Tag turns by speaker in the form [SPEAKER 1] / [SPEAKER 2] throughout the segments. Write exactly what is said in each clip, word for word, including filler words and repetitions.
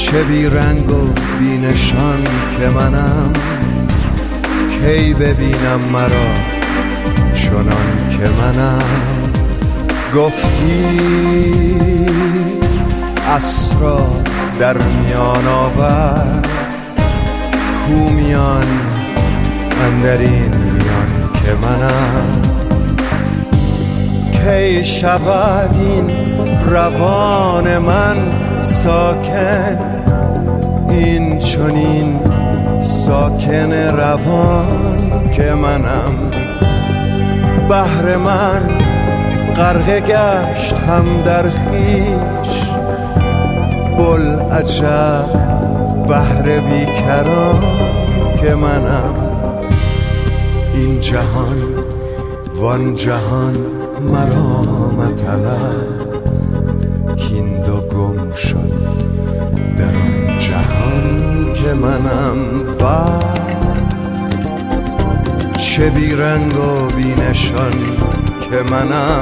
[SPEAKER 1] چه بی رنگ و بی نشان که منم، کی ببینم مرا چنان که منم. گفتی اسرار در میان آور، کو میان اندرین میان که منم. کی شود این روان من ساکن، این چنین ساکن روان که منم. بحر من غرقه گشت هم در خویش، بوالعجب بحر بیکران که منم. این جهان وان جهان مرا مطلب، کین دو گم شد در آن جهان که منم. و چه بی رنگ و بی نشان که منم،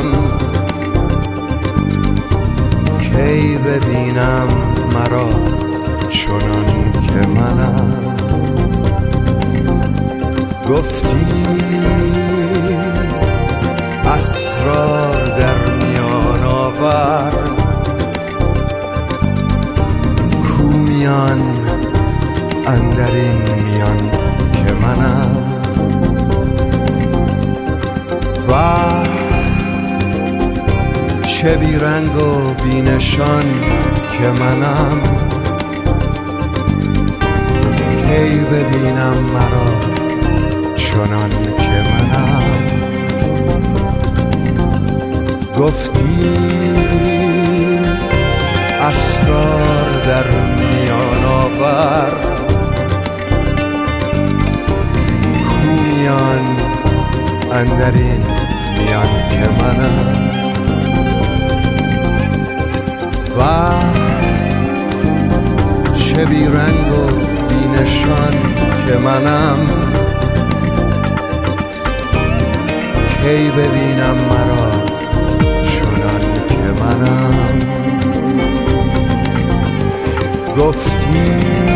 [SPEAKER 1] کی ببینم مرا چنان که منم. گفتی اسرار در میان آور، کو میان اندرین میان که منم. و چه بی رنگ و بی نشان که منم، کی ببینم مرا چنان که منم. گفتی اسرار در میان آور، کو میان اندرین میان که منم. و چه بی رنگ و بی نشان که منم، کی ببینم مرا چنان که منم. گفتی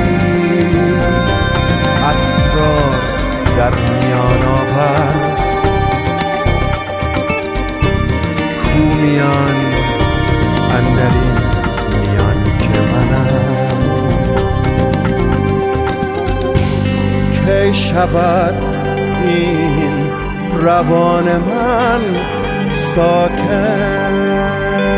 [SPEAKER 1] اسرار در میان آور، کو میان اندرین میان که منم. کی شود این روان من ساکن،